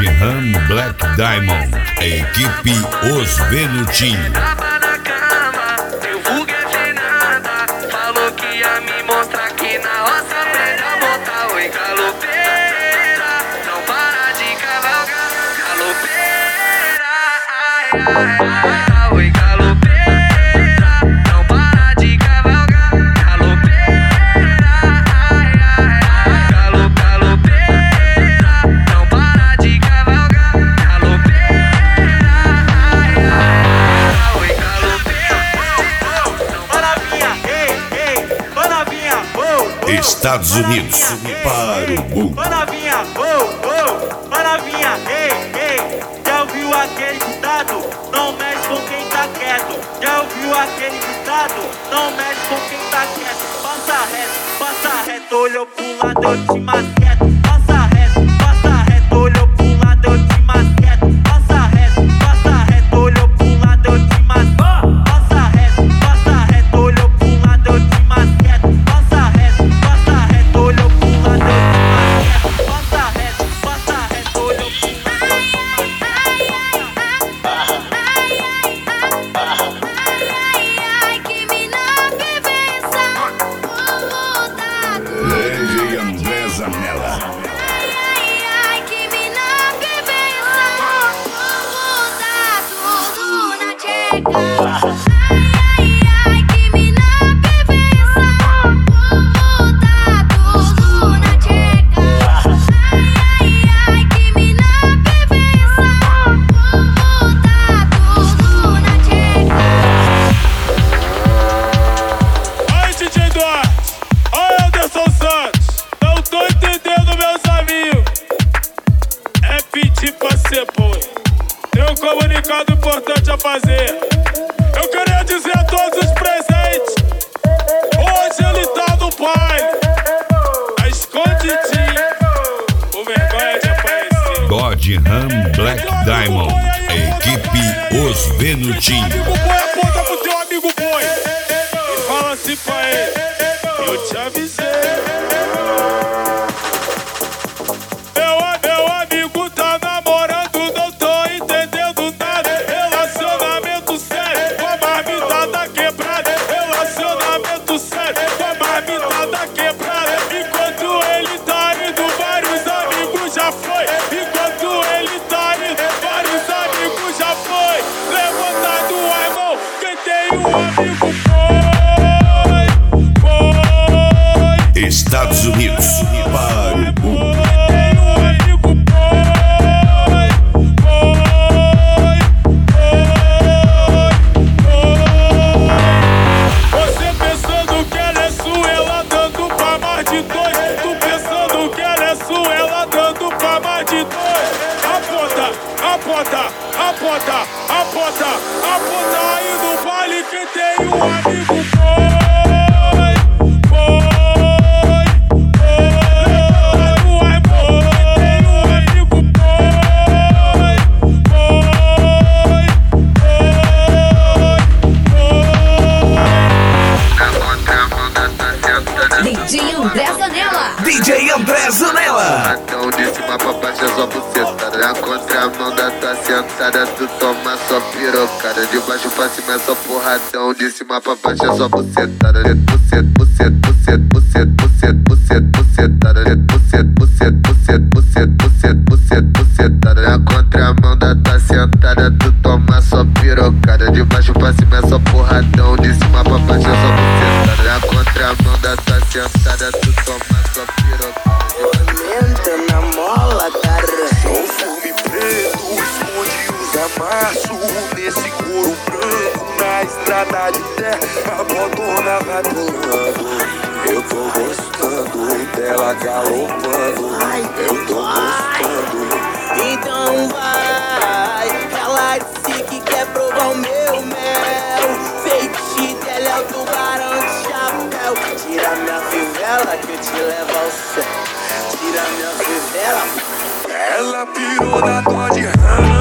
Ram Black Diamond, a equipe Os Venutinho. Tava na cama, eu vulguei nada. Falou que ia me mostrar que na roça aprende a montar. Oi, galopeira, não para de cavalgar. Galopeira, ai, ai, ai. Oi, galopeira, não para de cavalgar. Galopeira, ai, ai, ai. Galopeira, não para de cavalgar. Galopeira, ai, ai, ai. Oi, galopeira, Estados Unidos para o mundo. Maravinha, maravinha, já ouviu aquele ditado? Não mexe com quem tá quieto. Já ouviu aquele ditado? Não mexe com quem tá quieto. Passa reto, olhou pro lado, eu te masqueto. Passa reto, olhou pro lado, eu te masqueto. Passa reto, olhou pro lado, eu te masqueto. Passa reto, olhou pro lado, eu te masqueto. Passa reto, olhou pro lado, eu te masqueto. Passa reto, olhou pro lado. Ai, que mina que pensa, Lady André Zanella. ai, que mina que pensa, botar tudo na tcheca. Ai, que mina que pensa, botar tudo na tcheca. Ai, que mina que pensa, botar tudo na tcheca. Oi, DJ Duarte, oi, Anderson Santos. Não tô entendendo, meus amigos. É pedir pra ser boi. Tem um comunicado importante a fazer. Eu queria dizer a todos os presentes: hoje ele tá no baile, tá escondidinho, o vergonha de aparecer. God Ram Black Diamond, a equipe Os Venutinho. Amigo boi, aponta pro teu amigo boi e fala assim pra ele: eu te avisei. Meu amigo tá namorando, não tô entendendo nada. Relacionamento sério, com a marmitada quebrada. Relacionamento sério, com a marmitada quebrada. Enquanto ele tá indo, vários amigos já foi. Enquanto ele tá indo, vários amigos já foi. Levanta a mão, quem tem um amigo foi. Estados Unidos para o mundo. Você pensando que ela é sua, ela dando pra mais de dois. Tu pensando que ela é sua, ela dando pra mais de dois. Aponta aí no baile quem tem um amigo DJ André Zanella. DJ André Zanella. Então de cima pra baixo é só buceta. Na contramão da tua sentada, tu toma só pirocada. De baixo pra cima é só porradão. De cima pra baixo é só bucetada. Bucetada. Na contramão da tua sentada, tu toma só pirocada. De baixo pra cima é só porradão. De cima pra baixo é só bucetada. Na contramão da tua sentada, tu toma só pirocada. Aumenta na mola, cara. Sou filme preto, esconde os amassos. Nesse couro branco, na estrada de terra, a botona vai pulando. Eu tô gostando dela galopando. Eu tô gostando. Então vai. Ela disse que quer provar o meu mel. Feitiço dela é o tubarão de chapéu. Tira minha fivela que eu te levo ao céu. Tira minha fivela. Ela pirou na God Ram.